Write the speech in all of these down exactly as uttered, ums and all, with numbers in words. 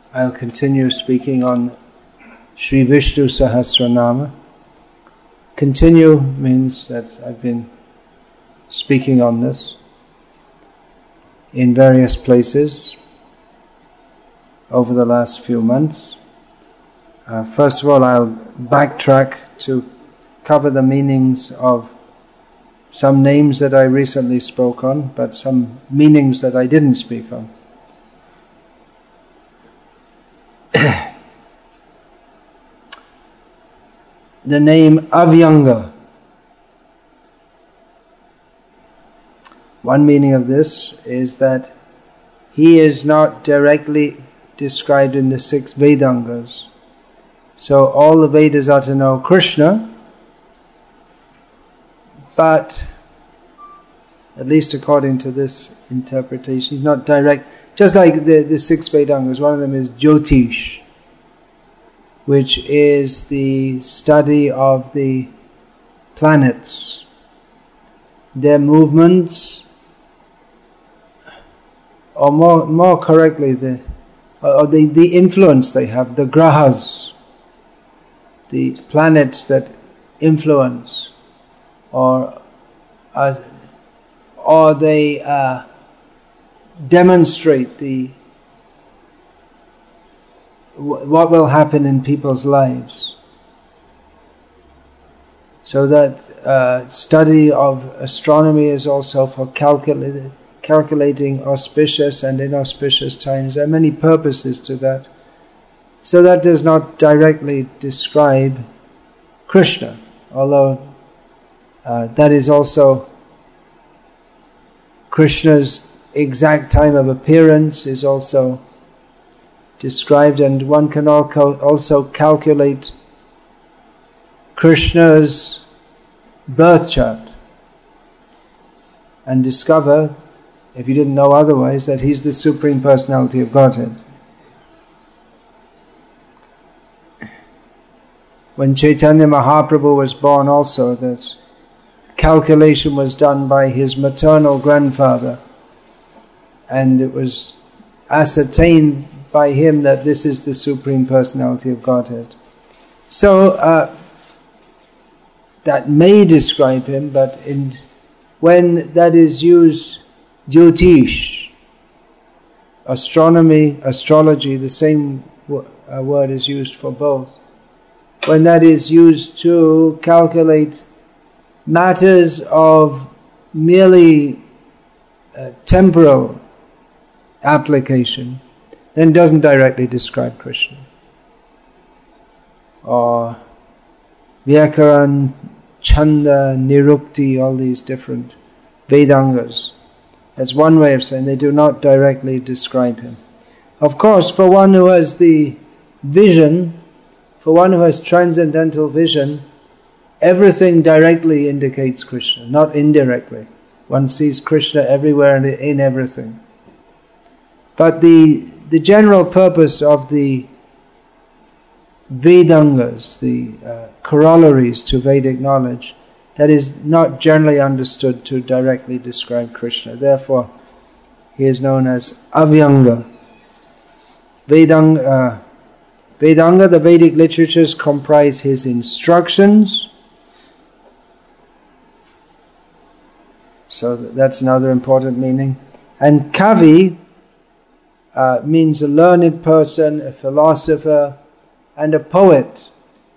I'll continue speaking on Sri Vishnu Sahasranama. Continue means that I've been speaking on this in various places over the last few months. Uh, first of all, I'll backtrack to cover the meanings of some names that I recently spoke on, but some meanings that I didn't speak on. The name Avyanga. One meaning of this is that he is not directly described in the six Vedangas. So all the Vedas are to know Krishna, but at least according to this interpretation, he's not direct. Just like the, the six Vedangas, one of them is Jyotish, which is the study of the planets, their movements, or more more correctly, the or the, the influence they have, the grahas, the planets that influence, or uh, or they uh, demonstrate the what will happen in people's lives. So that uh, study of astronomy is also for calculating, calculating auspicious and inauspicious times. There are many purposes to that. So that does not directly describe Krishna, although uh, that is also Krishna's exact time of appearance is also described, and one can also calculate Krishna's birth chart and discover, if you didn't know otherwise, that he's the Supreme Personality of Godhead. When Chaitanya Mahaprabhu was born also, that calculation was done by his maternal grandfather, and it was ascertained by him that this is the Supreme Personality of Godhead. So uh, that may describe him, but in, when that is used, Jyotish, astronomy, astrology, the same w- uh, word is used for both. When that is used to calculate matters of merely uh, temporal application, then doesn't directly describe Krishna. Or Vyakaran, Chanda, Nirukti, all these different Vedangas. That's one way of saying they do not directly describe him. Of course, for one who has the vision, for one who has transcendental vision, everything directly indicates Krishna, not indirectly. One sees Krishna everywhere and in everything. But the the general purpose of the Vedangas, the uh, corollaries to Vedic knowledge, that is not generally understood to directly describe Krishna. Therefore, he is known as Avyanga. Vedanga, uh, Vedanga, the Vedic literatures comprise his instructions. So that's another important meaning. And Kavi Uh, means a learned person, a philosopher, and a poet.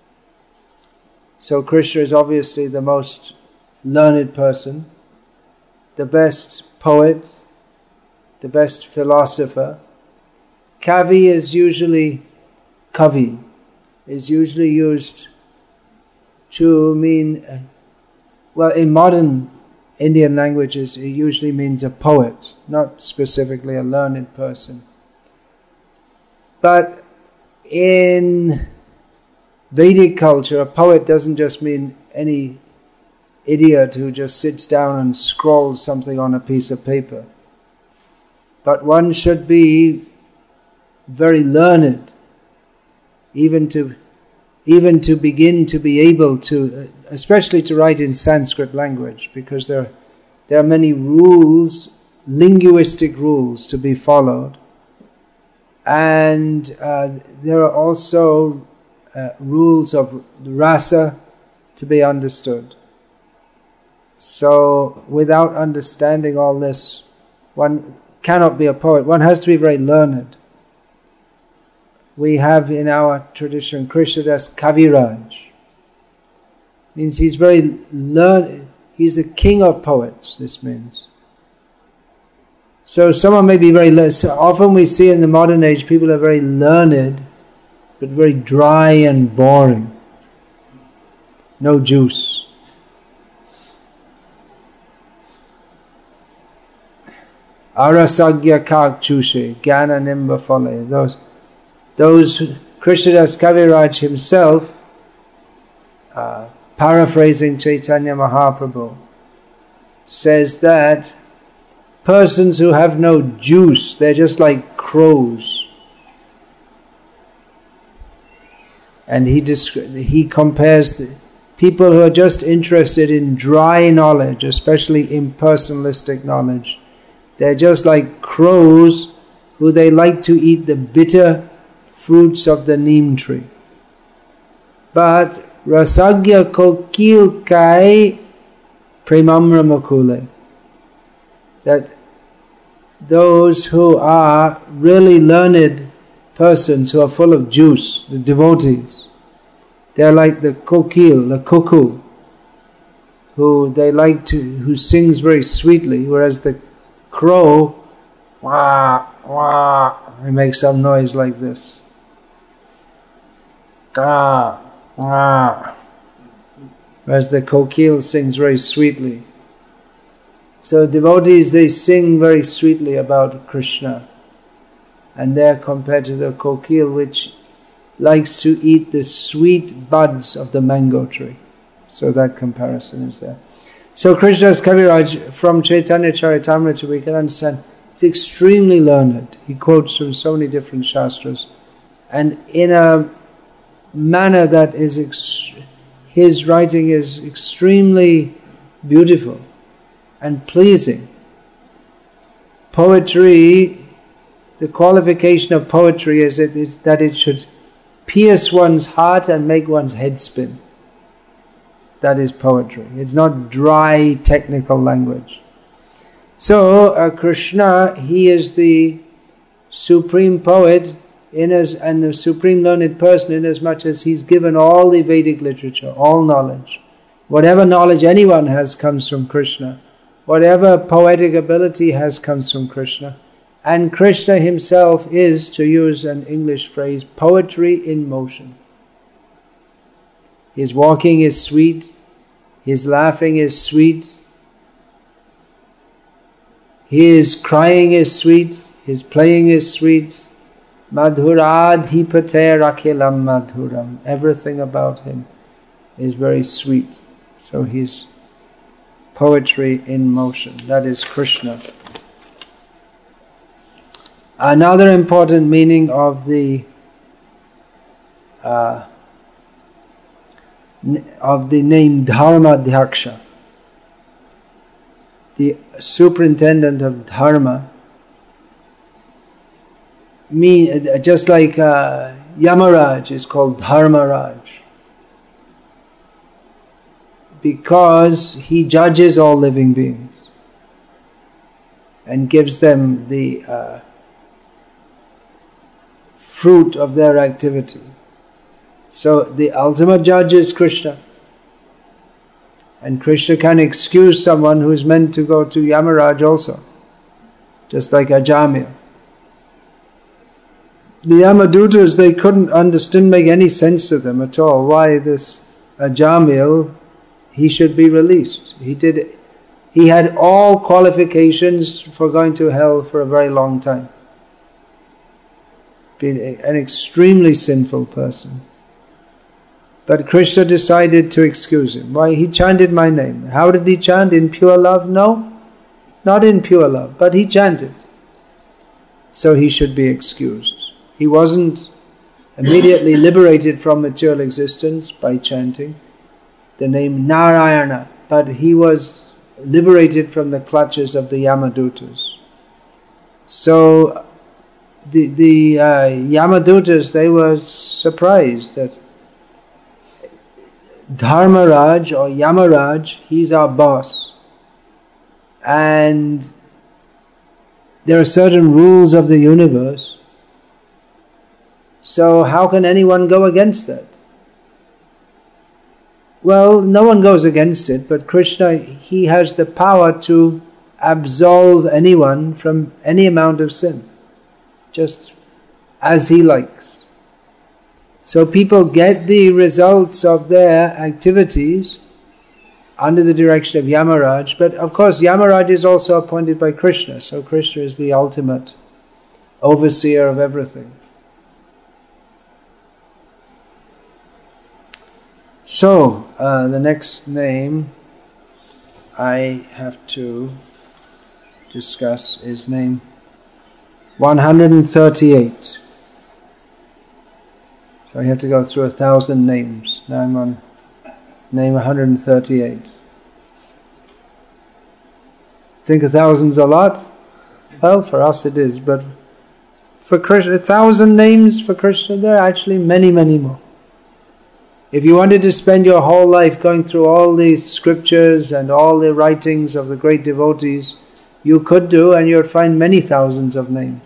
So Krishna is obviously the most learned person, the best poet, the best philosopher. Kavi is usually, kavi, is usually used to mean, uh, well, in modern Indian languages, it usually means a poet, not specifically a learned person. But in Vedic culture, a poet doesn't just mean any idiot who just sits down and scrawls something on a piece of paper. But one should be very learned, even to even to begin to be able to, especially to write in Sanskrit language, because there, there are many rules, linguistic rules to be followed. And uh, there are also uh, rules of rasa to be understood. So without understanding all this, one cannot be a poet. One has to be very learned. We have in our tradition Krishnadas Kaviraj. Means he's very learned. He's the king of poets, this means. So someone may be very learned. So often we see in the modern age people are very learned, but very dry and boring. No juice. Arasagya kak chushe, gyana nimba phale. Those, those Krishnadas Kaviraj himself, uh, paraphrasing Chaitanya Mahaprabhu, says that persons who have no juice, they're just like crows. And he descri- he compares the people who are just interested in dry knowledge, especially impersonalistic knowledge. They're just like crows who they like to eat the bitter fruits of the neem tree. But rasagya kokil kai premamra mukule. That those who are really learned persons, who are full of juice, the devotees, they're like the kokil, the cuckoo, who they like to, who sings very sweetly, whereas the crow, wah, wah, he makes some noise like this. Ka, wah. Whereas the kokil sings very sweetly. So devotees, they sing very sweetly about Krishna. And they're compared to the kokil, which likes to eat the sweet buds of the mango tree. So that comparison is there. So Krishnadas Kaviraj, from Chaitanya Charitamrita, we can understand, he's extremely learned. He quotes from so many different shastras. And in a manner that is, ex- his writing is extremely beautiful and pleasing. Poetry, the qualification of poetry is that it, that it should pierce one's heart and make one's head spin. That is poetry. It's not dry technical language. So uh, Krishna, he is the supreme poet in as, and the supreme learned person in as much as he's given all the Vedic literature, all knowledge. Whatever knowledge anyone has comes from Krishna. Whatever poetic ability has comes from Krishna. And Krishna himself is, to use an English phrase, poetry in motion. His walking is sweet, his laughing is sweet, his crying is sweet, his playing is sweet. Madhuradhipate rakhilam madhuram. Everything about him is very sweet. So he's poetry in motion. That is Krishna. Another important meaning of the uh, of the name Dharmadhyaksha, the superintendent of Dharma, mean, just like uh, Yamaraj is called Dharmaraj, because he judges all living beings and gives them the uh, fruit of their activity. So the ultimate judge is Krishna. And Krishna can excuse someone who is meant to go to Yamaraj also. Just like Ajamil. The Yamadutas, they couldn't understand, make any sense to them at all. Why this Ajamil, he should be released. He did. He had all qualifications for going to hell for a very long time. Being an extremely sinful person. But Krishna decided to excuse him. Why? He chanted my name. How did he chant? In pure love? No, not in pure love, but he chanted. So he should be excused. He wasn't immediately liberated from material existence by chanting the name Narayana, but he was liberated from the clutches of the Yamadutas. So the, the uh, Yamadutas, they were surprised that Dharmaraj or Yamaraj, he's our boss. And there are certain rules of the universe. So how can anyone go against that? Well, no one goes against it, but Krishna, he has the power to absolve anyone from any amount of sin, just as he likes. So people get the results of their activities under the direction of Yamaraj, but of course Yamaraj is also appointed by Krishna, so Krishna is the ultimate overseer of everything. So, uh, the next name I have to discuss is name one hundred thirty-eight. So I have to go through a thousand names. Now I'm on name one hundred thirty-eight. Think a thousand's a lot? Well, for us it is, but for Krishna, a thousand names for Krishna, there are actually many, many more. If you wanted to spend your whole life going through all these scriptures and all the writings of the great devotees, you could do, and you'd find many thousands of names.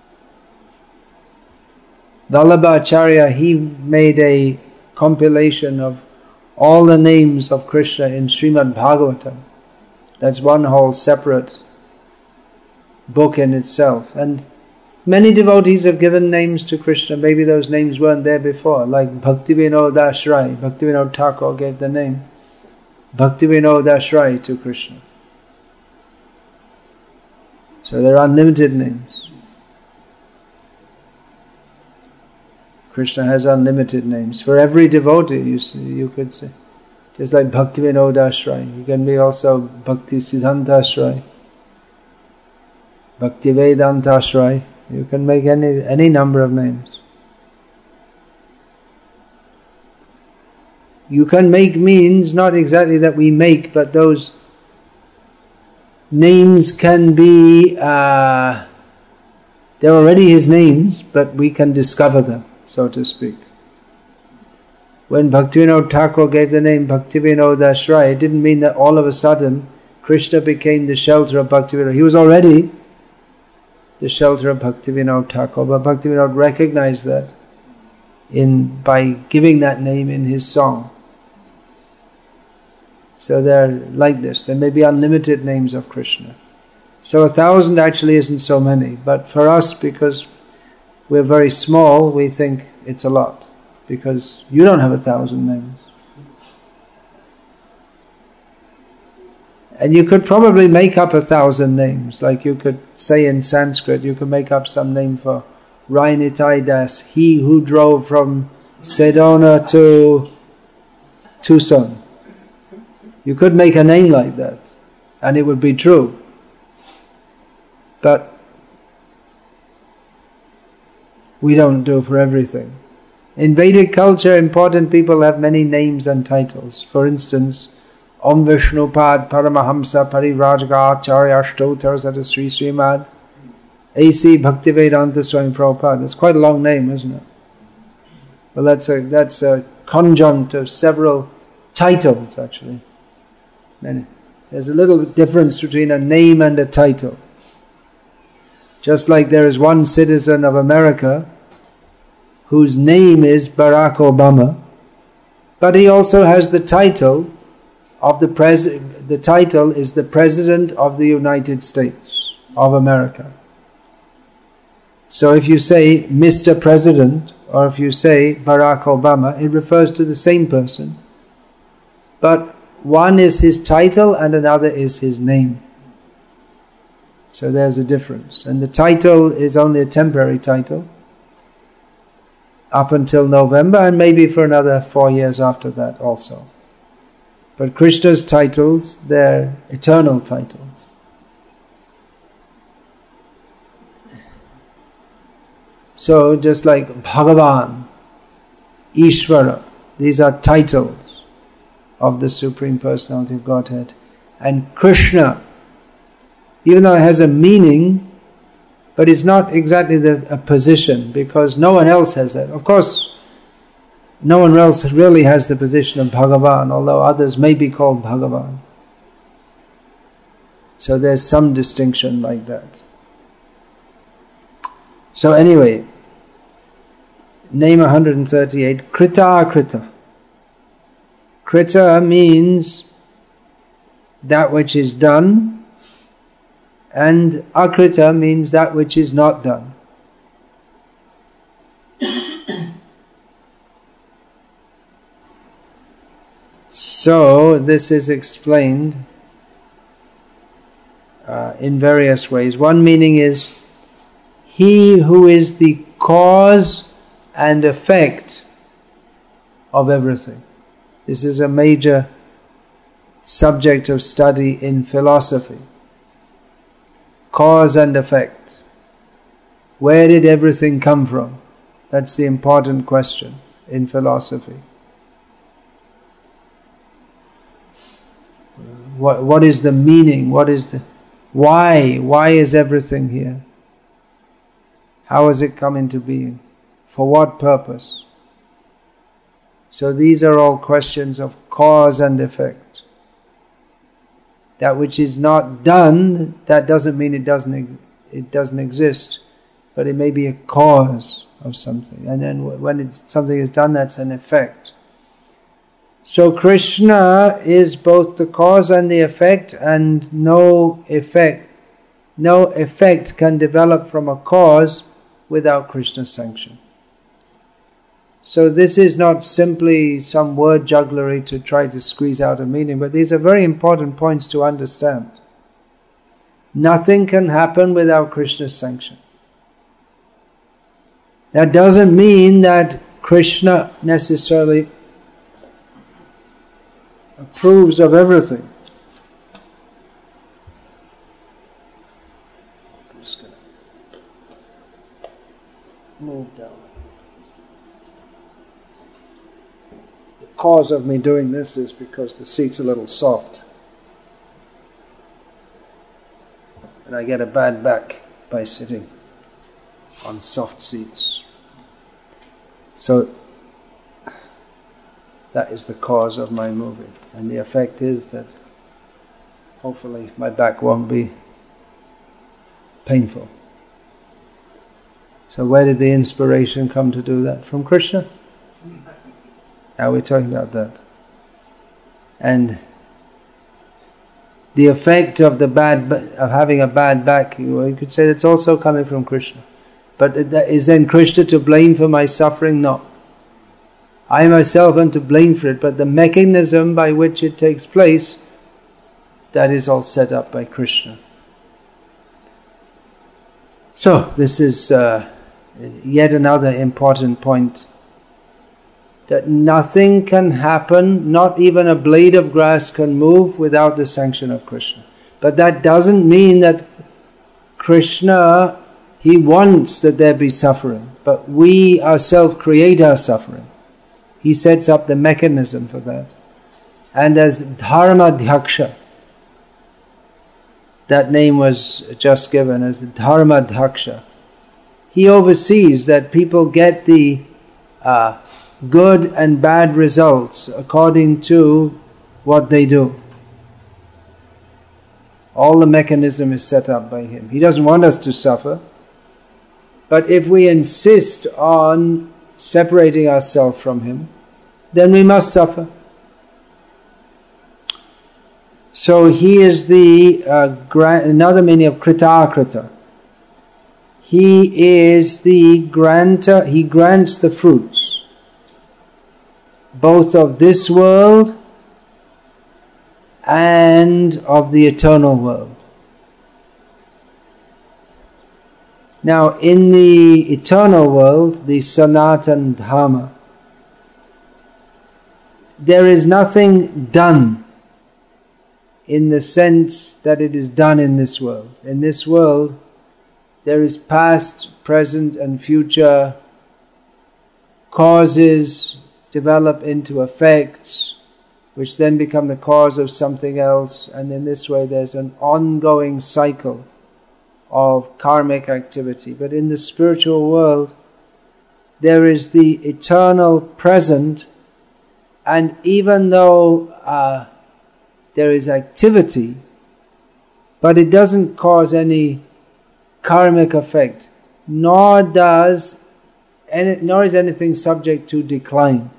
Vallabha Acharya, he made a compilation of all the names of Krishna in Srimad Bhagavatam. That's one whole separate book in itself. And many devotees have given names to Krishna. Maybe those names weren't there before, like Bhaktivinoda Ashray. Bhaktivinoda Thakur gave the name Bhaktivinoda Ashray to Krishna. So there are unlimited names. Krishna has unlimited names. For every devotee, you see, you could say. Just like Bhaktivinoda Ashray. You can be also Bhakti Siddhanta Ashray, Bhakti Vedanta Ashray. You can make any any number of names. You can make means, not exactly that we make, but those names can be, uh, they're already his names, but we can discover them, so to speak. When Bhaktivinoda Thakur gave the name Bhaktivinoda Ashray, it didn't mean that all of a sudden Krishna became the shelter of Bhaktivinoda. He was already the shelter of Bhaktivinoda Thakur, but Bhaktivinoda recognized that in by giving that name in his song. So they're like this. There may be unlimited names of Krishna. So a thousand actually isn't so many, but for us, because we're very small, we think it's a lot, because you don't have a thousand names. And you could probably make up a thousand names, like you could say in Sanskrit, you could make up some name for Rainitai Das, he who drove from Sedona to Tucson. You could make a name like that, and it would be true. But we don't do for everything. In Vedic culture, important people have many names and titles. For instance, Om Vishnupad Paramahamsa Parivrajaka Acharya Ashtotar Sata Sri Srimad A C Bhaktivedanta Swami Prabhupada. That's quite a long name, isn't it? Well, that's a that's a conjunct of several titles, actually. And there's a little difference between a name and a title. Just like there is one citizen of America whose name is Barack Obama, but he also has the title of the pres. The title is the President of the United States of America. So if you say Mister President, or if you say Barack Obama, it refers to the same person, but one is his title and another is his name. So there's a difference. And the title is only a temporary title up until November, and maybe for another four years after that also. But Krishna's titles, they're eternal titles. So just like Bhagavan, Ishvara, these are titles of the Supreme Personality of Godhead. And Krishna, even though it has a meaning, But it's not exactly the a position, because no one else has that. Of course, no one else really has the position of Bhagavan, although others may be called Bhagavan. So there's some distinction like that. So anyway, name one hundred thirty-eight, Krita Akrita. Krita means that which is done, and Akrita means that which is not done. So this is explained uh, in various ways. One meaning is, he who is the cause and effect of everything. This is a major subject of study in philosophy. Cause and effect. Where did everything come from? That's the important question in philosophy. What, what is the meaning? What is the why? Why is everything here? How has it come into being? For what purpose? So these are all questions of cause and effect. That which is not done, that doesn't mean it doesn't it doesn't exist, but it may be a cause of something. And then when it's, something is done, that's an effect. So Krishna is both the cause and the effect, and no effect, no effect can develop from a cause without Krishna's sanction. So this is not simply some word jugglery to try to squeeze out a meaning, but these are very important points to understand. Nothing can happen without Krishna's sanction. That doesn't mean that Krishna necessarily approves of everything. I'm just going to move down. The cause of me doing this is because the seat's a little soft. And I get a bad back by sitting on soft seats. So that is the cause of my moving. And the effect is that hopefully my back won't be painful. So where did the inspiration come to do that? From Krishna? Now we're talking about that. And the effect of the bad of having a bad back, you could say that's also coming from Krishna. But is then Krishna to blame for my suffering? No. I myself am to blame for it, but the mechanism by which it takes place, that is all set up by Krishna. So, this is uh, yet another important point, that nothing can happen, not even a blade of grass can move without the sanction of Krishna. But that doesn't mean that Krishna, he wants that there be suffering, but we ourselves create our suffering. He sets up the mechanism for that. And as Dharmadhyaksha, that name was just given as Dharmadhyaksha, he oversees that people get the uh, good and bad results according to what they do. All the mechanism is set up by him. He doesn't want us to suffer, but if we insist on separating ourselves from him, then we must suffer. So he is the uh, gra- another meaning of Krita Akrita. He is the granter, he grants the fruits, both of this world and of the eternal world. Now, in the eternal world, the Sanatan Dharma, there is nothing done in the sense that it is done in this world. In this world, there is past, present and future. Causes develop into effects, which then become the cause of something else, and in this way there's an ongoing cycle of karmic activity. But in the spiritual world, there is the eternal present, and even though uh, there is activity, but it doesn't cause any karmic effect, nor does any, nor is anything subject to decline.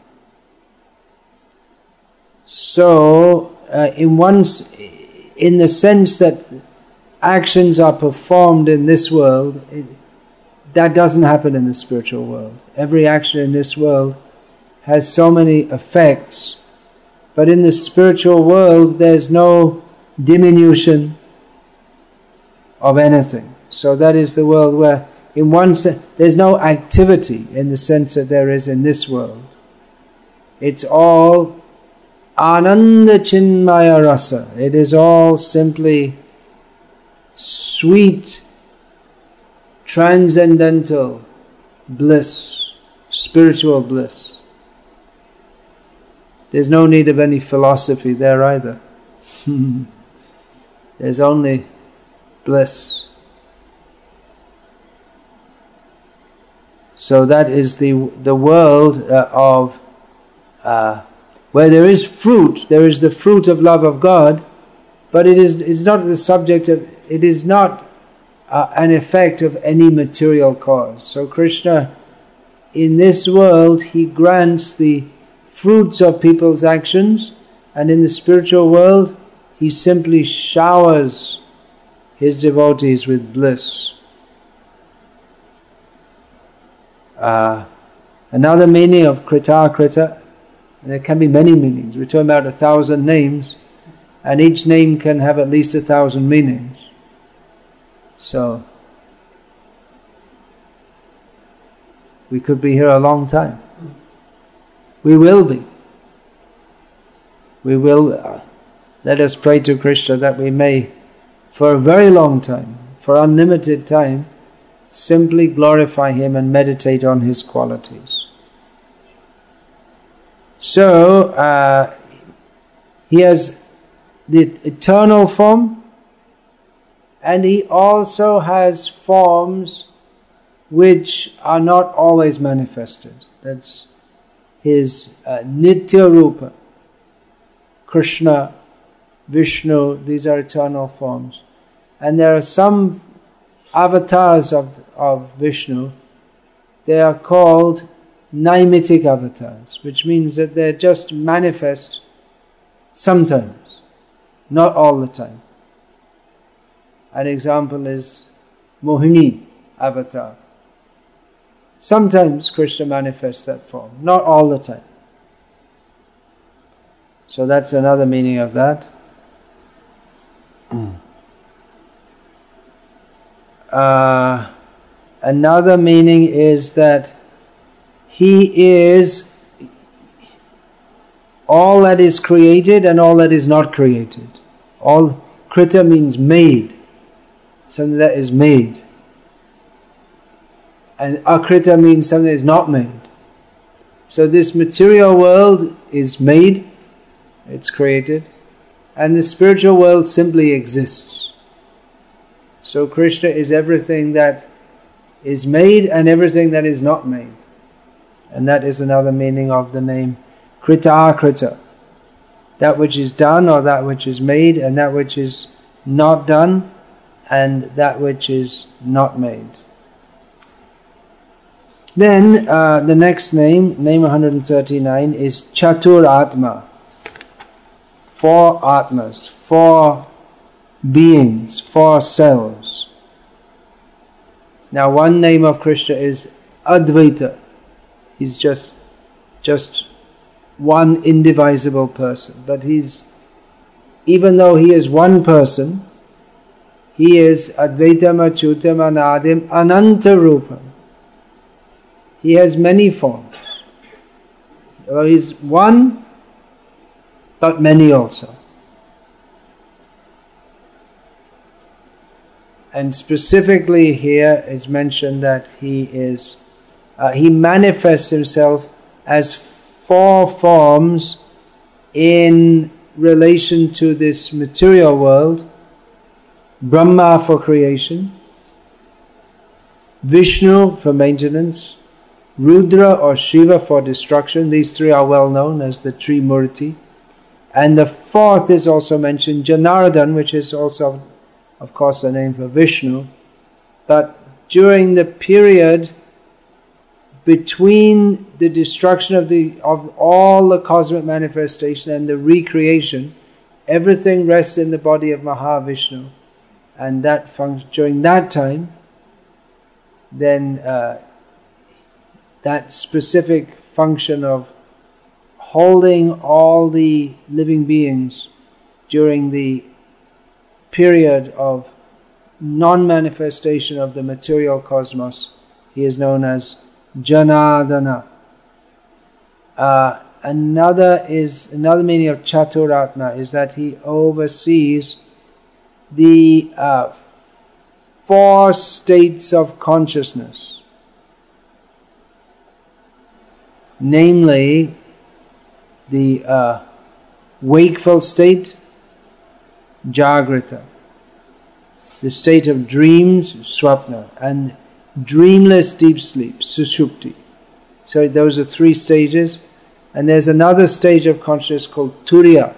So, uh, in one, in the sense that actions are performed in this world, it, that doesn't happen in the spiritual world. Every action in this world has so many effects, but in the spiritual world there's no diminution of anything. So that is the world where, in one sense, there's no activity in the sense that there is in this world. It's all Ananda Chinmaya Rasa. It is all simply sweet, transcendental bliss, spiritual bliss. There's no need of any philosophy there either. There's only bliss. So that is the the world uh, of uh, where there is fruit. There is the fruit of love of God, but it is it's not the subject of. It is not uh, an effect of any material cause. So Krishna, in this world, he grants the fruits of people's actions, and in the spiritual world, he simply showers his devotees with bliss. Uh, another meaning of Krita Krita, and there can be many meanings. We're talking about a thousand names, and each name can have at least a thousand meanings. So, we could be here a long time. We will be. We will. Uh, let us pray to Krishna that we may, for a very long time, for unlimited time, simply glorify Him and meditate on His qualities. So, uh, He has the eternal form, and He also has forms which are not always manifested. That's His uh, Nitya Rupa. Krishna, Vishnu, these are eternal forms. And there are some avatars of, of Vishnu, they are called Naimitic avatars, which means that they're just manifest sometimes, not all the time. An example is Mohini avatar. Sometimes Krishna manifests that form, not all the time. So that's another meaning of that. Uh, another meaning is that He is all that is created and all that is not created. All Krita means made, something that is made. And Akrita means something that is not made. So this material world is made, it's created, and the spiritual world simply exists. So Krishna is everything that is made and everything that is not made. And that is another meaning of the name Krita Akrita. That which is done or that which is made, and that which is not done and that which is not made. Then uh, the next name, name one hundred thirty-nine, is Chatur Atma. Four Atmas, four beings, four selves. Now one name of Krishna is Advaita. He's just, just one indivisible person. But he's, even though he is one person, he is Advaitam Achyutam Anadim Ananta Rupam. He has many forms. Although he's one, but many also. And specifically here is mentioned that he is, uh, he manifests himself as four forms in relation to this material world. Brahma for creation, Vishnu for maintenance, Rudra or Shiva for destruction. These three are well known as the Trimurti. And the fourth is also mentioned, Janardhan, which is also, of course, the name for Vishnu. But during the period between the destruction of the of all the cosmic manifestation and the recreation, everything rests in the body of Mahavishnu. And that function during that time, then uh, that specific function of holding all the living beings during the period of non-manifestation of the material cosmos, he is known as Janardana. Uh, another is another meaning of Chaturatma is that he oversees the uh, four states of consciousness, namely the uh, wakeful state, Jagrita, the state of dreams, Swapna, and dreamless deep sleep, Sushupti. So those are three stages. And there's another stage of consciousness called Turiya.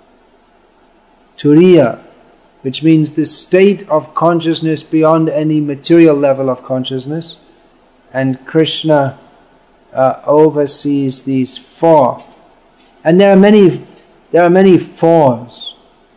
Turiya, which means the state of consciousness beyond any material level of consciousness. And Krishna uh, oversees these four. And there are many, there are many fours.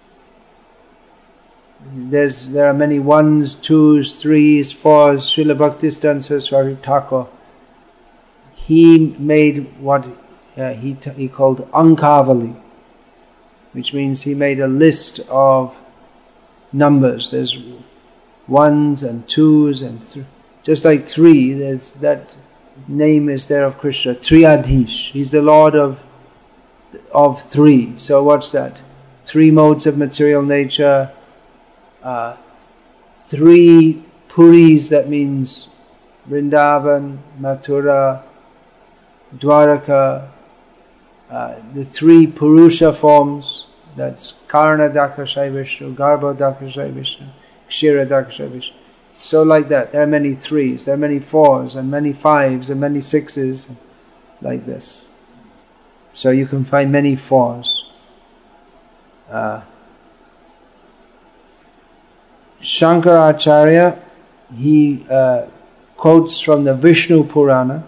There's, there are many ones, twos, threes, fours. Srila Bhaktisiddhanta Saraswati Thakur, he made what uh, he, t- he called Ankavali, which means he made a list of numbers. There's ones and twos and th- just like three, there's that name is there of Krishna, Triadhish. He's the Lord of of three. So what's that? Three modes of material nature, uh, three Puris, that means Vrindavan, Mathura, Dwaraka, uh, the three Purusha forms, that's Karna Dakashai Vishnu, Garbha Dakashai Vishnu, Kshira Dakashai Vishnu. So like that, there are many threes, there are many fours, and many fives, and many sixes, like this. So you can find many fours. Uh, Shankaracharya, he uh, quotes from the Vishnu Purana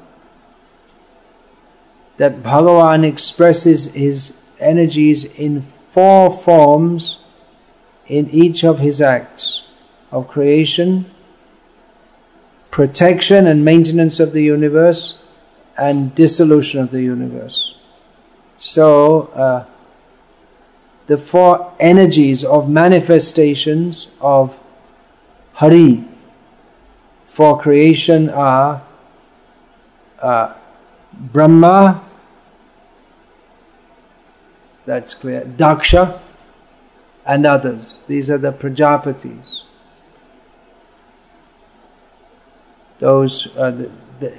that Bhagavan expresses his energies in four forms in each of his acts of creation, protection and maintenance of the universe, and dissolution of the universe. So, uh, the four energies of manifestations of Hari for creation are uh, Brahma, that's clear, Daksha, and others. These are the Prajapatis. Those are the, the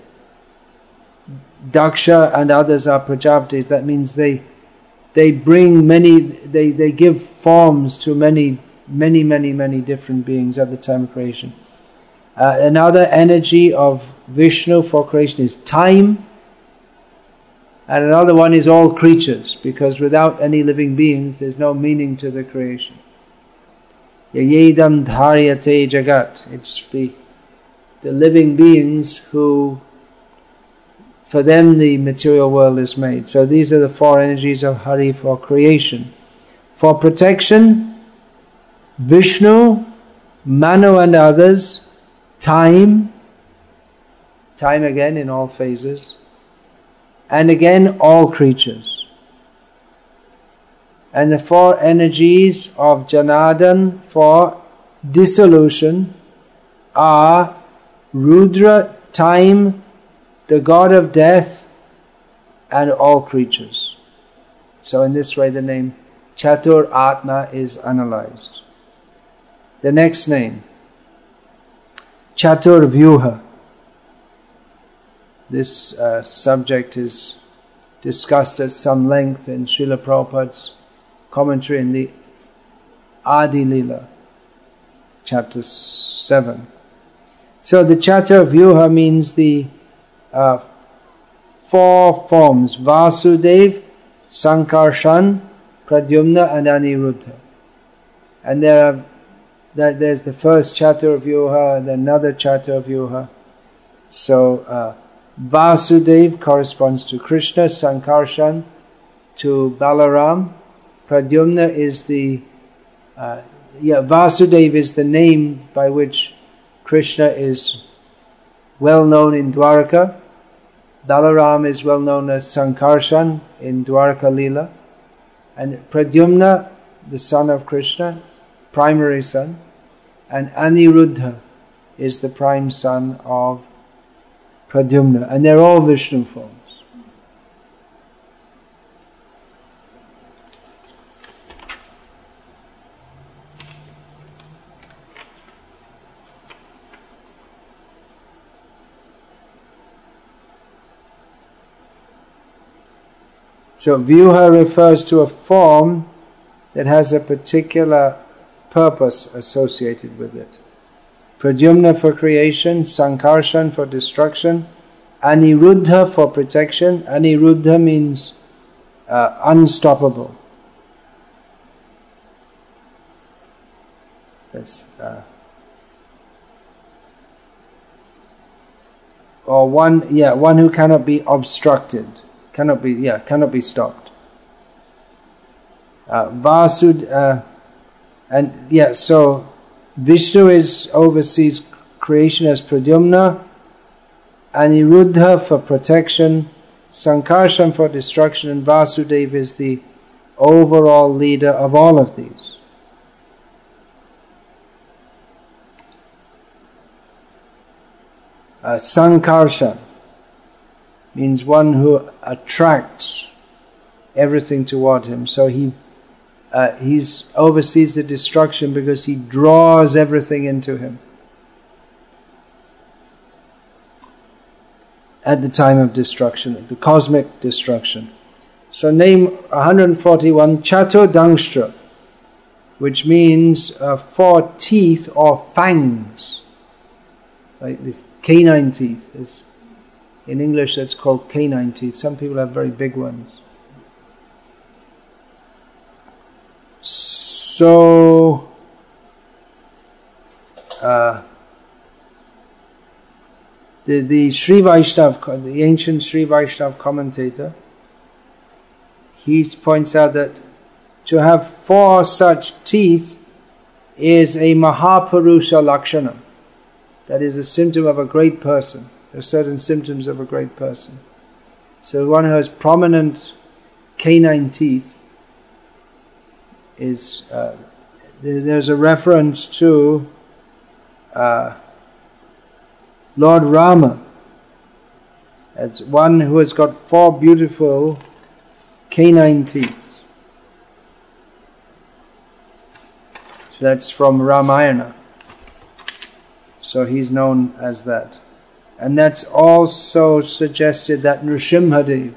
Daksha and others are Prajapatis. That means they they bring many, they, they give forms to many, many, many, many different beings at the time of creation. Uh, another energy of Vishnu for creation is time, and another one is all creatures, because without any living beings there's no meaning to the creation. Yayedam dharyate jagat. It's the the living beings who, for them the material world is made. So these are the four energies of Hari for creation. For protection, Vishnu, Manu and others, time, time again in all phases, and again all creatures. And the four energies of Janardhan for dissolution are Rudra, time, the god of death, and all creatures. So in this way the name Chatur Atma is analyzed. The next name, Chatur Vyuha. This uh, subject is discussed at some length in Srila Prabhupada's commentary in the Adi Lila, chapter seven. So the Chaturvyuha means the uh, four forms: Vasudev, Sankarshan, Pradyumna and Aniruddha. And there are, that there's the first Chaturvyuha and another Chaturvyuha. So uh, Vasudev corresponds to Krishna, Sankarshan to Balaram, Pradyumna is the uh, yeah Vasudev is the name by which Krishna is well known in Dwaraka. Balaram is well known as Sankarshan in Dwaraka Leela, and Pradyumna, the son of Krishna, primary son, and Aniruddha is the prime son of Pradyumna, and they're all Vishnu forms. So Vyuha refers to a form that has a particular purpose associated with it. Pradyumna for creation, Sankarshan for destruction, Aniruddha for protection. Aniruddha means uh, unstoppable. That's, uh, or one, yeah, one who cannot be obstructed, cannot be, yeah, cannot be stopped. Uh, Vasud, uh, and yeah, so Vishnu is oversees creation as Pradyumna, Aniruddha for protection, Sankarshan for destruction, and Vasudeva is the overall leader of all of these. Uh, Sankarshan means one who attracts everything toward him. So he uh, he's oversees the destruction because he draws everything into him at the time of destruction, the cosmic destruction. So name one hundred forty-one, Chaturdangshra, which means uh, four teeth or fangs, like this canine teeth. There's, in English that's called canine teeth. Some people have very big ones. So, uh, the, the Sri Vaishnava, the ancient Sri Vaishnava commentator, he points out that to have four such teeth is a Mahapurusha Lakshana. That is a symptom of a great person. There are certain symptoms of a great person. So one who has prominent canine teeth is, uh, there's a reference to uh, Lord Rama as one who has got four beautiful canine teeth. So that's from Ramayana. So he's known as that. And that's also suggested that Nrsimhadev,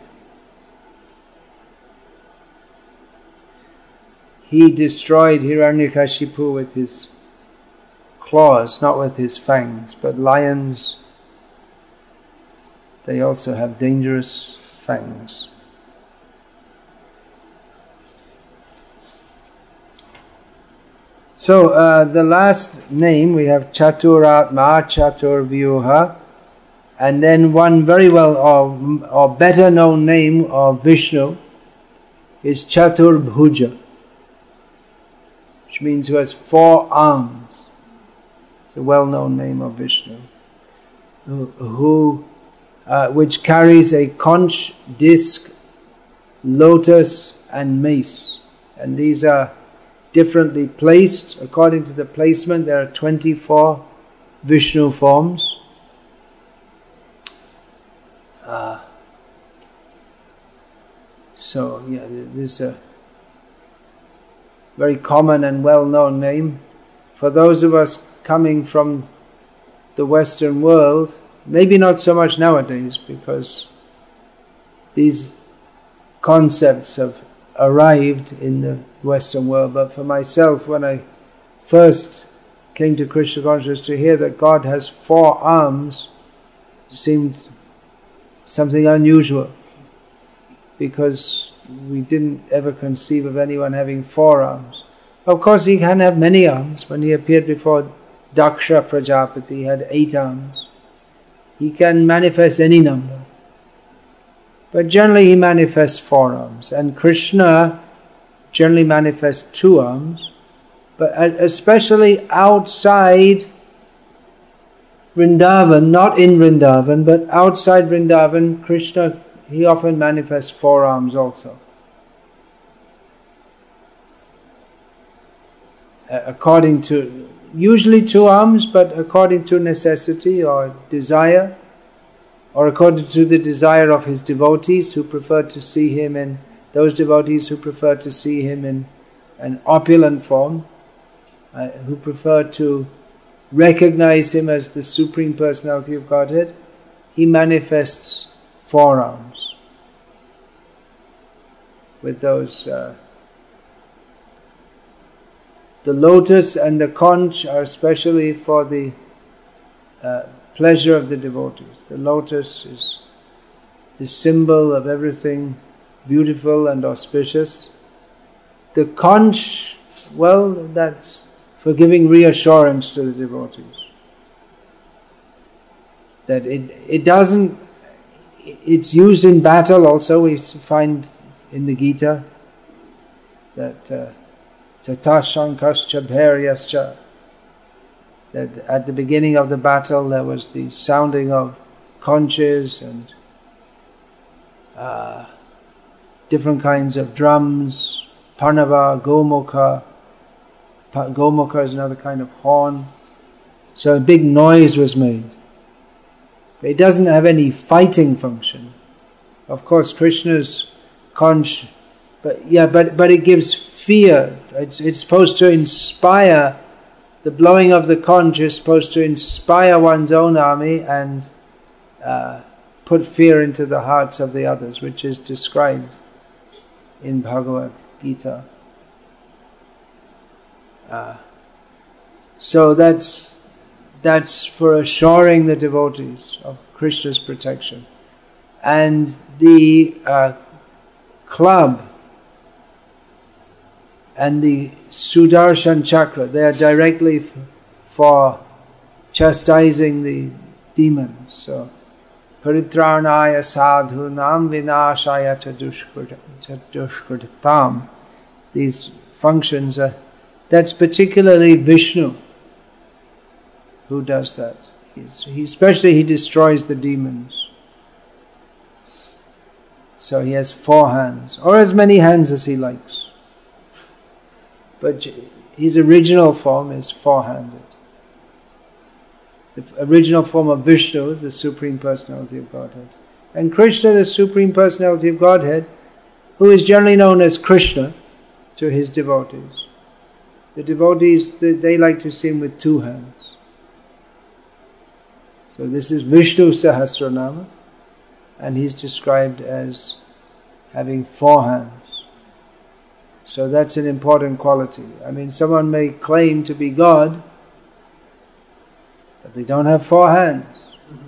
he destroyed Hiranyakashipu with his claws, not with his fangs. But lions, they also have dangerous fangs. So uh, the last name, we have Chaturatma, Chaturvyuha, and then one very well or, or better known name of Vishnu is Chaturbhuja, which means who has four arms. It's a well known name of Vishnu, who, who uh, which carries a conch, disc, lotus and mace, and these are differently placed. According to the placement, there are twenty-four Vishnu forms. Uh, so, yeah, this is a very common and well-known name. For those of us coming from the Western world, maybe not so much nowadays, because these concepts have arrived in the Western world, but for myself, when I first came to Krishna consciousness, to hear that God has four arms seemed something unusual, because we didn't ever conceive of anyone having four arms. Of course, he can have many arms. When he appeared before Daksha Prajapati, he had eight arms. He can manifest any number. But generally he manifests four arms. And Krishna generally manifests two arms. But especially outside Vrindavan, not in Vrindavan, but outside Vrindavan, Krishna, he often manifests four arms also. According to, usually two arms, but according to necessity or desire, or according to the desire of his devotees who prefer to see him in, those devotees who prefer to see him in an opulent form, uh, who prefer to recognize him as the Supreme Personality of Godhead, he manifests four arms with those. Uh, the lotus and the conch are especially for the uh, pleasure of the devotees. The lotus is the symbol of everything beautiful and auspicious. The conch, well, that's for giving reassurance to the devotees. That it it doesn't, it's used in battle also. We find in the Gita that uh, Tata Shankascha Bhairyascha, that at the beginning of the battle there was the sounding of conches and uh, different kinds of drums, Parnava, Gomukha. Gomukha is another kind of horn. So a big noise was made. It doesn't have any fighting function. Of course, Krishna's conch, but yeah, but but it gives fear. It's it's supposed to inspire. The blowing of the conch is supposed to inspire one's own army and uh, put fear into the hearts of the others, which is described in Bhagavad Gita. Uh, so that's that's for assuring the devotees of Krishna's protection. And the uh, club and the Sudarshan Chakra, they are directly f- for chastising the demons. So, Paritranaya sadhunam vinashaya chadushkritam. These functions are, that's particularly Vishnu who does that. He's, he, especially he destroys the demons. So he has four hands, or as many hands as he likes. But his original form is four-handed. The original form of Vishnu, the Supreme Personality of Godhead. And Krishna, the Supreme Personality of Godhead, who is generally known as Krishna to his devotees. The devotees, they, they like to see him with two hands. So this is Vishnu Sahasranama, and he's described as having four hands. So that's an important quality. I mean, someone may claim to be God, but they don't have four hands. Mm-hmm.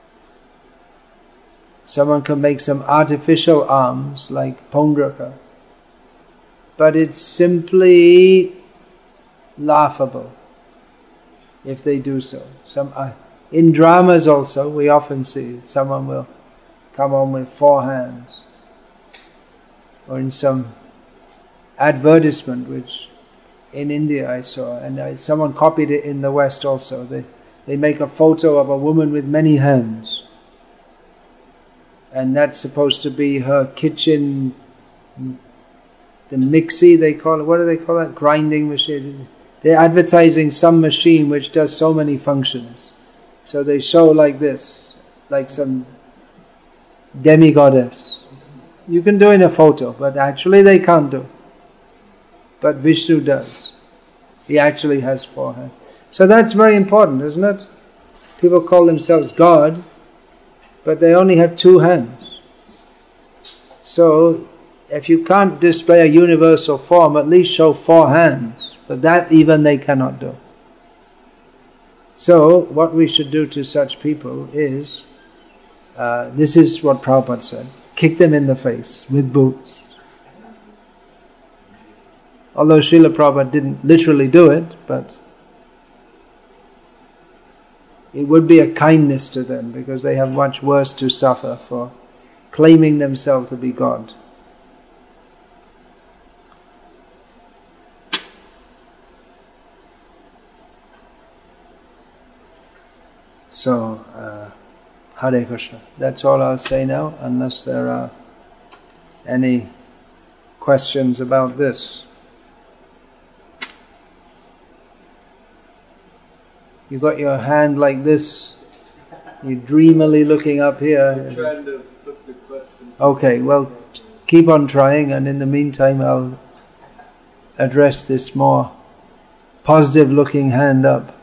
Someone can make some artificial arms like Pondraka, but it's simply laughable if they do so. Some uh, in dramas also, we often see someone will come on with four hands, or in some advertisement which in India I saw, and I, someone copied it in the West also. They they make a photo of a woman with many hands, and that's supposed to be her kitchen, the mixie they call it. What do they call that? Grinding machine. They're advertising some machine which does so many functions. So they show like this, like some demigoddess. You can do in a photo, but actually they can't do. But Vishnu does. He actually has four hands. So that's very important, isn't it? People call themselves God, but they only have two hands. So, if you can't display a universal form, at least show four hands. But that even they cannot do. So, what we should do to such people is, uh, this is what Prabhupada said, kick them in the face with boots. Although Srila Prabhupada didn't literally do it, but it would be a kindness to them because they have much worse to suffer for claiming themselves to be God. So, uh, Hare Krishna. That's all I'll say now, unless there are any questions about this. You got your hand like this, you're dreamily looking up here. I'm trying to put the question. Okay, well, keep on trying, and in the meantime I'll address this more positive looking hand up.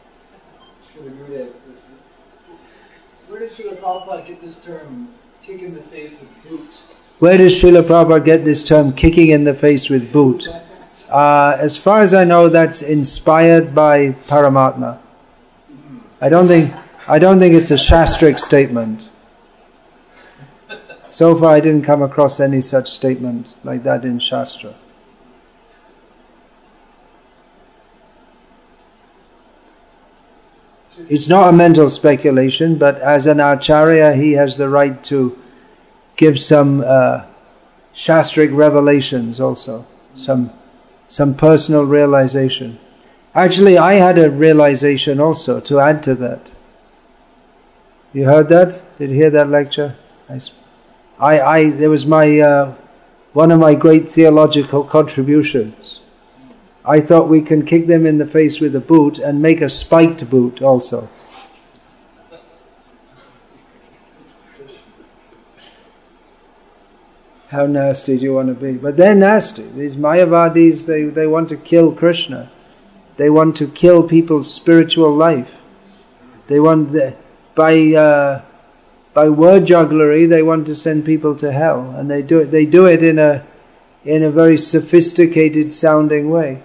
Where does Srila Prabhupada get this term, kick in the face with boot? Where does Srila Prabhupada get this term, kicking in the face with boot? Uh, as far as I know, that's inspired by Paramatma. I don't think I don't think it's a Shastric statement. So far I didn't come across any such statement like that in Shastra. It's not a mental speculation, but as an Acharya he has the right to give some uh, Shastric revelations also, some some personal realization. Actually, I had a realization also to add to that. You heard that? Did you hear that lecture? I, I, there was my uh, one of my great theological contributions. I thought we can kick them in the face with a boot and make a spiked boot also. How nasty do you want to be? But they're nasty. These Mayavadis, they, they want to kill Krishna. They want to kill people's spiritual life. They want, the, by uh, by word jugglery, they want to send people to hell, and they do it. They do it in a in a very sophisticated sounding way.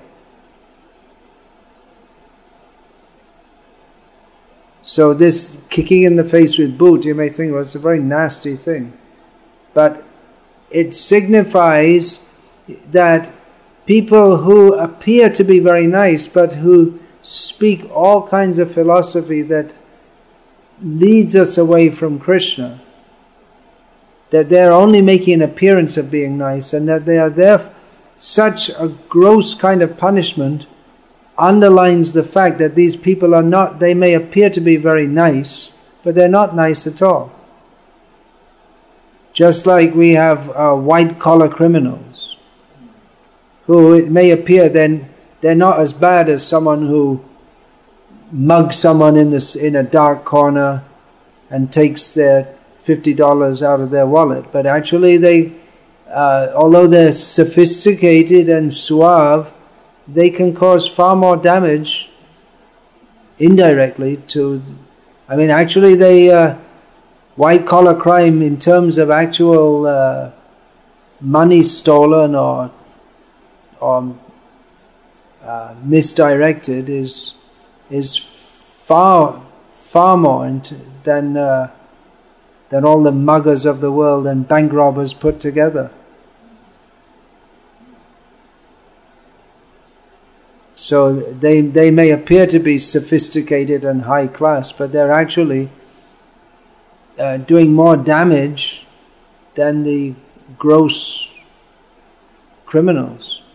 So this kicking in the face with boot, you may think, well, it's a very nasty thing, but it signifies that people who appear to be very nice, but who speak all kinds of philosophy that leads us away from Krishna, that they are only making an appearance of being nice, and that they are there, such a gross kind of punishment underlines the fact that these people are not, they may appear to be very nice, but they're not nice at all. Just like we have uh, white-collar criminals, who it may appear then they're not as bad as someone who mugs someone in this in a dark corner and takes their fifty dollars out of their wallet. But actually they, uh, although they're sophisticated and suave, they can cause far more damage indirectly to, I mean actually they, uh, white-collar crime in terms of actual uh, money stolen or or uh, misdirected is is far far more into, than uh, than all the muggers of the world and bank robbers put together. So they they may appear to be sophisticated and high class, but they're actually uh, doing more damage than the gross criminals.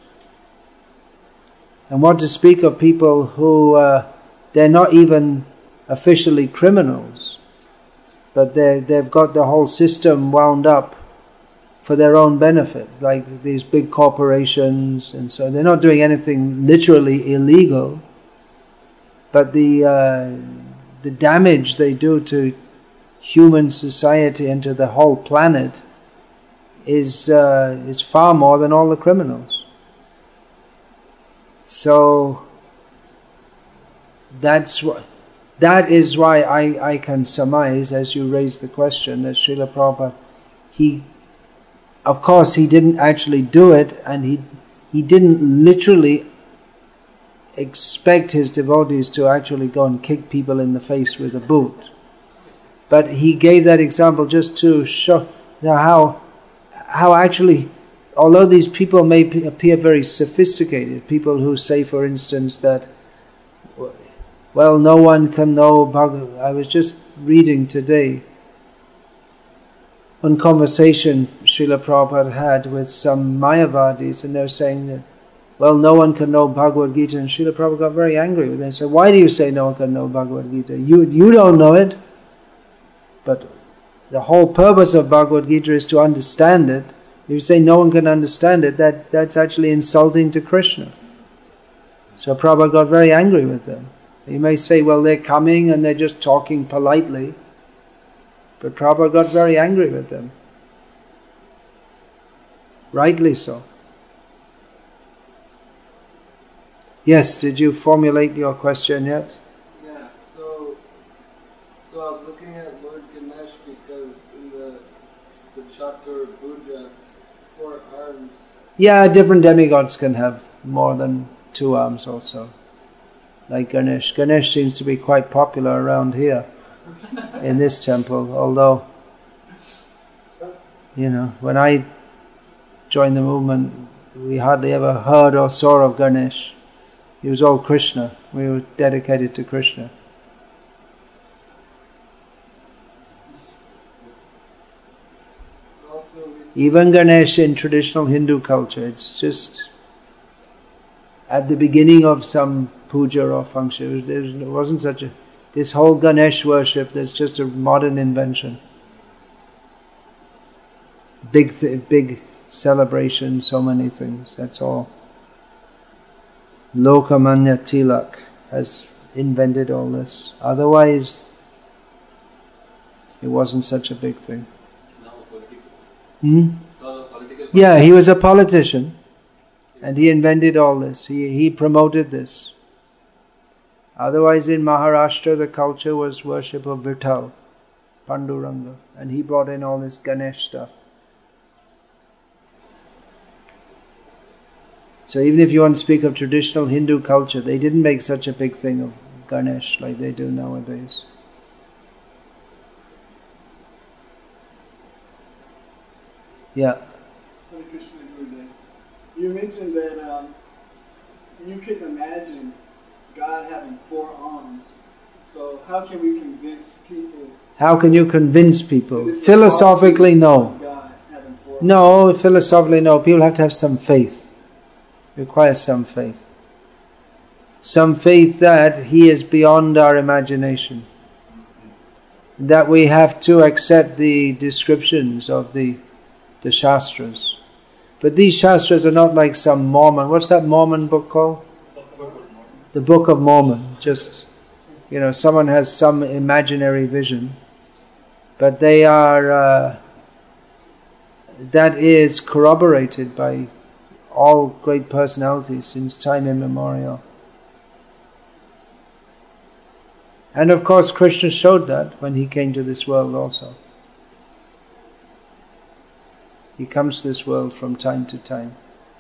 And what to speak of people who uh, they're not even officially criminals, but they they've got the whole system wound up for their own benefit, like these big corporations, and so they're not doing anything literally illegal, but the uh, the damage they do to human society and to the whole planet is uh, is far more than all the criminals. So that's what that is why I, I can surmise, as you raised the question, that Srila Prabhupada, he of course he didn't actually do it, and he he didn't literally expect his devotees to actually go and kick people in the face with a boot. But he gave that example just to show how, how actually, although these people may appear very sophisticated, people who say, for instance, that, well, no one can know Bhagavad. I was just reading today one conversation Srila Prabhupada had with some Mayavadis, and they're saying that, well, no one can know Bhagavad Gita, and Srila Prabhupada got very angry with them. He said, why do you say no one can know Bhagavad Gita? You, you don't know it. But the whole purpose of Bhagavad Gita is to understand it. If you say no one can understand it, that, that's actually insulting to Krishna. So Prabhupada got very angry with them. You may say, well, they're coming and they're just talking politely. But Prabhupada got very angry with them. Rightly so. Yes, did you formulate your question yet? Yeah, so so I was looking at Lord Ganesh because in the the chapter of Puja, four arms. Yeah, different demigods can have more than two arms also. Like Ganesh. Ganesh seems to be quite popular around here in this temple, although, you know, when I joined the movement, we hardly ever heard or saw of Ganesh. He was all Krishna. We were dedicated to Krishna. Even Ganesh in traditional Hindu culture, it's just at the beginning of some puja or function. There wasn't such a... This whole Ganesh worship, that's just a modern invention. Big, th- big celebration, so many things, that's all. Lokamanya Tilak has invented all this. Otherwise, it wasn't such a big thing. Hmm? Yeah, he was a politician, and he invented all this. He he promoted this. Otherwise, in Maharashtra, the culture was worship of Vitthal, Panduranga, and he brought in all this Ganesh stuff. So even if you want to speak of traditional Hindu culture, they didn't make such a big thing of Ganesh like they do nowadays. Yeah. Hare Krishna, Gurudev. You mentioned that um, you couldn't imagine God having four arms. So how can we convince people? How can you convince people? Philosophically, no. God having four No, philosophically, no. People have to have some faith. It requires some faith. Some faith that He is beyond our imagination. That we have to accept the descriptions of the, the Shastras. But these Shastras are not like some Mormon. What's that Mormon book called? The Book of Mormon. Just, you know, someone has some imaginary vision. But they are, uh, that is corroborated by all great personalities since time immemorial. And of course Krishna showed that when He came to this world also. He comes to this world from time to time.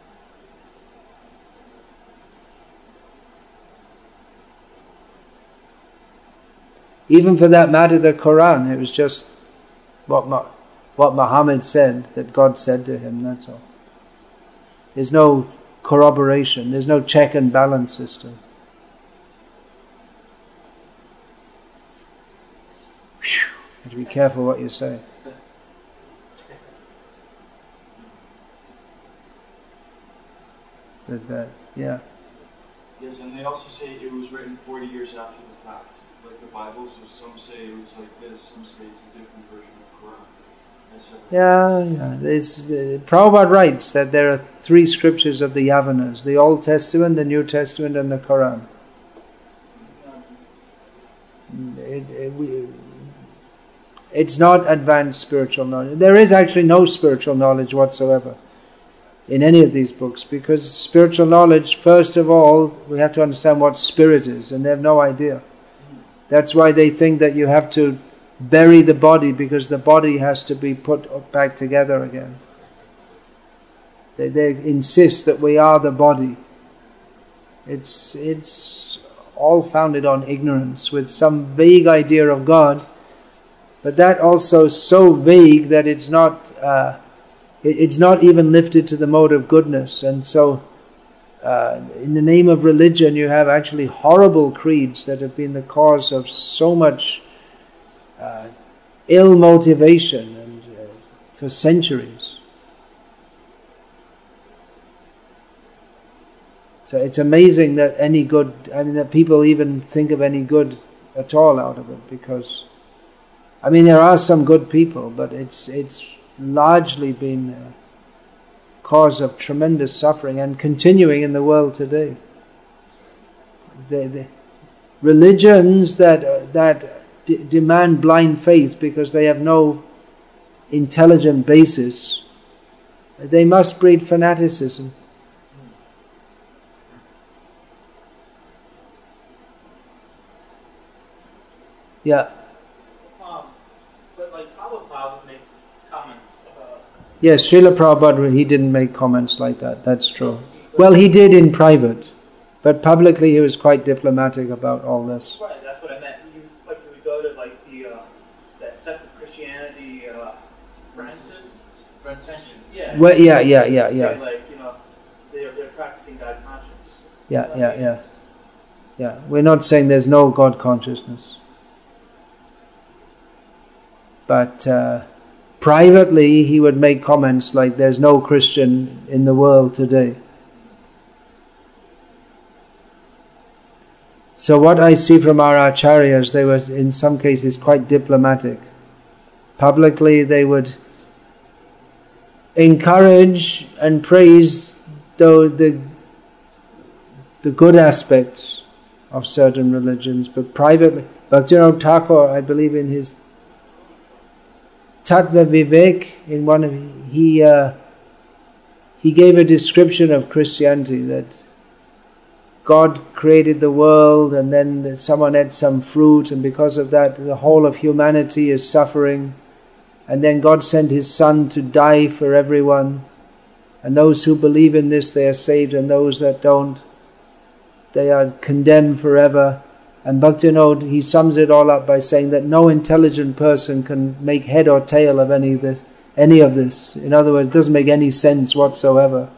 Even for that matter, the Quran, it was just what, what Muhammad said, that God said to him, that's all. There's no corroboration, there's no check and balance system. Whew, you have to be careful what you say. But that, yeah. Yes, and they also say it was written forty years after the fact, like the Bible, so some say it was like this, some say it's a different version of Quran. Yeah, yeah. There's, uh, Prabhupada writes that there are three scriptures of the Yavanas: the Old Testament, the New Testament, and the Quran. It, it, we, it's not advanced spiritual knowledge. There is actually no spiritual knowledge whatsoever in any of these books, because spiritual knowledge, first of all, we have to understand what spirit is, and they have no idea. That's why they think that you have to bury the body, because the body has to be put back together again. They, they insist that we are the body. It's it's all founded on ignorance with some vague idea of God, but that also so vague that it's not uh, it, it's not even lifted to the mode of goodness. And so uh, in the name of religion you have actually horrible creeds that have been the cause of so much uh, ill motivation and uh, for centuries. So it's amazing that any good, I mean that people even think of any good at all out of it, because I mean there are some good people, but it's it's largely been a cause of tremendous suffering and continuing in the world today. The, the religions that uh, that d- demand blind faith because they have no intelligent basis, they must breed fanaticism. Yeah. Um, but like Prabhupada would make comments about. Yes, Srila Prabhupada, he didn't make comments like that. That's true. Well, he did in private, but publicly he was quite diplomatic about all this. Right, that's what I meant. You, like, you would go to like the uh, that sect of Christianity, uh, Francis. Francis. Yeah. Well, yeah, yeah, yeah, yeah. Say, like, you know, they're they're practicing God conscious. Yeah, yeah, yeah. Yeah, we're not saying there's no God consciousness. But uh, privately he would make comments like there's no Christian in the world today. So what I see from our acharyas, they were in some cases quite diplomatic. Publicly they would encourage and praise the, the, the good aspects of certain religions, but privately, Bhaktivinoda Thakur, I believe in his Tattva Vivek, in one of he uh, he gave a description of Christianity, that God created the world and then someone ate some fruit, and because of that the whole of humanity is suffering, and then God sent His Son to die for everyone, and those who believe in this, they are saved, and those that don't, they are condemned forever. And Bhaktivinoda, he sums it all up by saying that no intelligent person can make head or tail of any of this. Any of this. In other words, it doesn't make any sense whatsoever.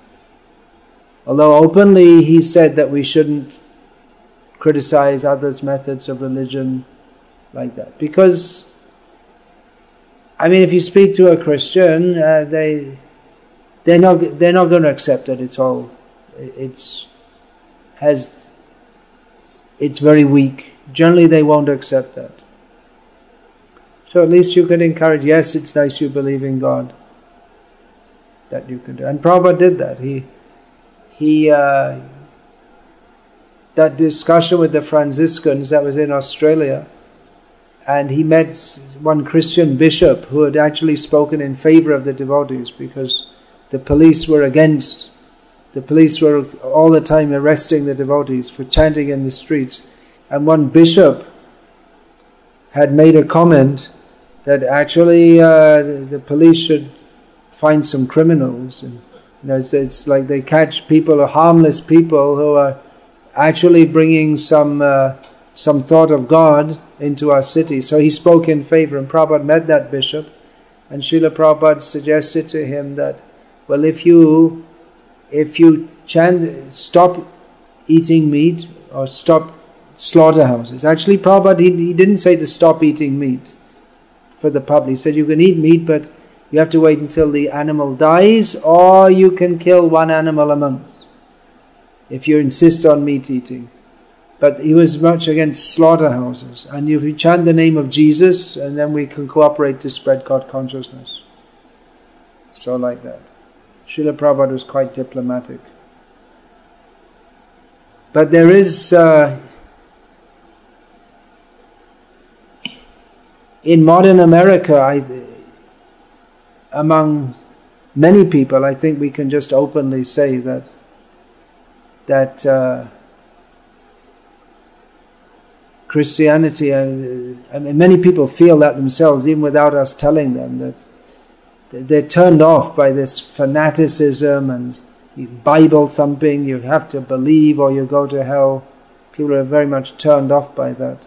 Although openly he said that we shouldn't criticize others' methods of religion like that. Because, I mean, if you speak to a Christian, uh, they they're not they're not going to accept that it's all it's has. It's very weak. Generally they won't accept that. So at least you can encourage, yes, it's nice you believe in God. That you can do. And Prabhupada did that. He, he, uh, that discussion with the Franciscans that was in Australia, and he met one Christian bishop who had actually spoken in favor of the devotees, because the police were against The police were all the time arresting the devotees for chanting in the streets. And one bishop had made a comment that actually uh, the, the police should find some criminals. And, you know, it's, it's like they catch people, harmless people who are actually bringing some uh, some thought of God into our city. So he spoke in favor, and Prabhupada met that bishop. And Srila Prabhupada suggested to him that, well, if you... If you chant, stop eating meat or stop slaughterhouses. Actually, Prabhupada, he, he didn't say to stop eating meat for the public. He said you can eat meat, but you have to wait until the animal dies, or you can kill one animal a month if you insist on meat eating. But he was much against slaughterhouses. And if you chant the name of Jesus, and then we can cooperate to spread God consciousness. So like that. Srila Prabhupada was quite diplomatic. But there is, uh, in modern America, I, among many people, I think we can just openly say that that uh, Christianity, uh, I mean, many people feel that themselves, even without us telling them, that they're turned off by this fanaticism and Bible thumping, you have to believe or you go to hell. People are very much turned off by that.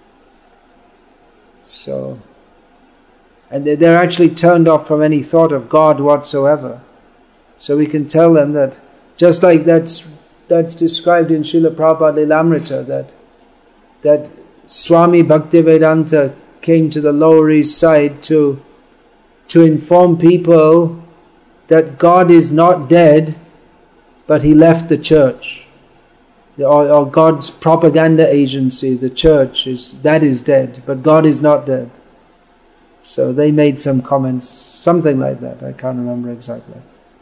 So, and they're actually turned off from any thought of God whatsoever. So we can tell them that, just like that's that's described in Srila Prabhupada Lilamrita, that that Swami Bhaktivedanta came to the Lower East Side to to inform people that God is not dead, but He left the church. Or, or God's propaganda agency, the church, is that is dead, but God is not dead. So they made some comments, something like that. I can't remember exactly.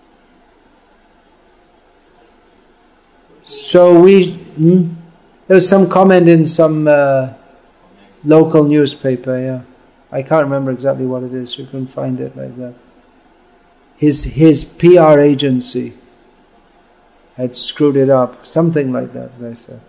So we, hmm, there was some comment in some uh, local newspaper. Yeah, I can't remember exactly what it is. You can find it like that. His his P R agency had screwed it up, something like that, they said.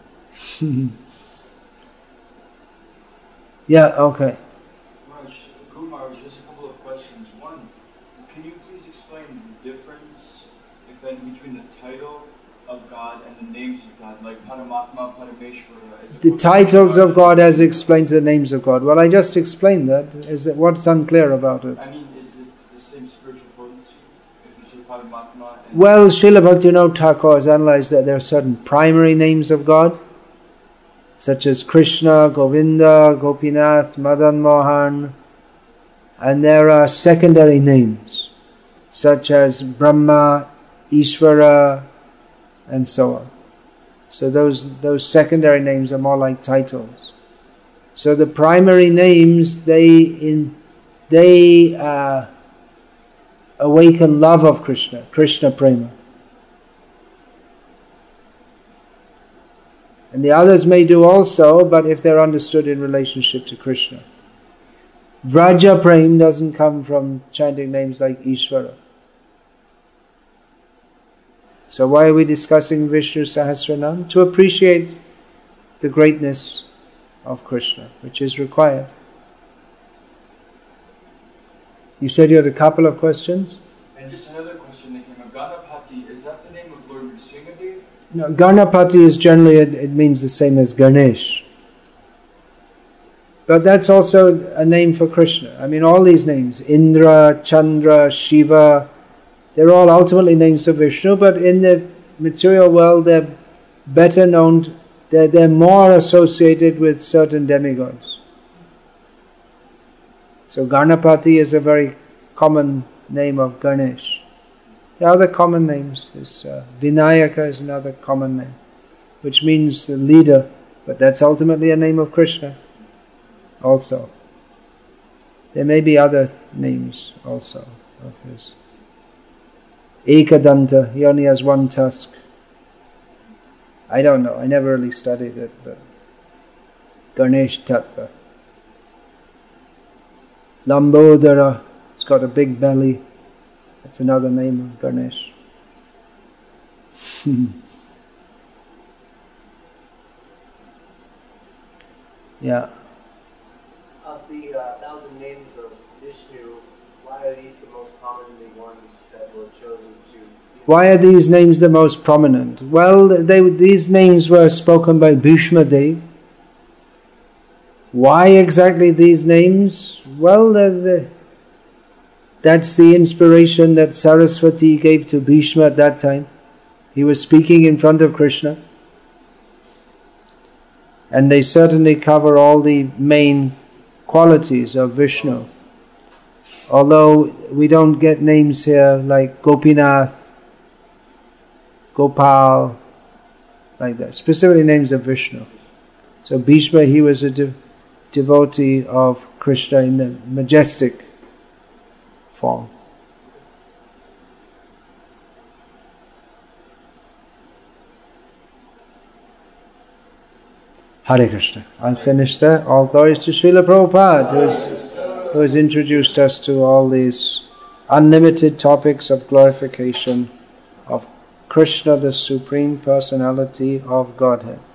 Yeah, okay. Raj, Kumar, just a couple of questions. One, can you please explain the difference, if any, between the title of God and the names of God, like Paramatma, Parameshvara? As The titles of God as explained to the names of God. Well, I just explained that. Is it what's unclear about it? I mean, is it the same spiritual potency? If you say Paramatma and Well, Srila Bhaktivinoda Thakur has analyzed that there are certain primary names of God, such as Krishna, Govinda, Gopinath, Madan Mohan, and there are secondary names, such as Brahma, Ishvara, and so on. So those those secondary names are more like titles. So the primary names, they in they uh, awaken love of Krishna, Krishna Prema. And the others may do also, but if they're understood in relationship to Krishna. Vraja Prem doesn't come from chanting names like Ishvara. So why are we discussing Vishnu Sahasranam? To appreciate the greatness of Krishna, which is required. You said you had a couple of questions? And just another question that came up. Ganapati, is that the name of Lord Nrsimhadev? No, Ganapati is generally, it, it means the same as Ganesh. But that's also a name for Krishna. I mean, all these names, Indra, Chandra, Shiva, they're all ultimately names of Vishnu, but in the material world they're better known, they're, they're more associated with certain demigods. So Ganapati is a very common name of Ganesh. There are other common names. This uh, Vinayaka is another common name, which means the leader, but that's ultimately a name of Krishna also. There may be other names also of his. Ekadanta, he only has one tusk. I don't know, I never really studied it, but Ganesh Tattva. Lambodara, it's got a big belly. That's another name of Ganesh. Yeah. Of the uh, thousand names of Vishnu, why are these the most commonly ones that were chosen to? Why are these names the most prominent? Well, they, these names were spoken by Bhishma Dev. Why exactly these names? Well, the, the, that's the inspiration that Saraswati gave to Bhishma at that time. He was speaking in front of Krishna. And they certainly cover all the main qualities of Vishnu. Although we don't get names here like Gopinath, Gopal, like that. Specifically names of Vishnu. So Bhishma, he was a de- devotee of Krishna in the majestic form. Hare Krishna. I'll finish there. All glories to Srila Prabhupada, who has, who has introduced us to all these unlimited topics of glorification of Krishna, the Supreme Personality of Godhead.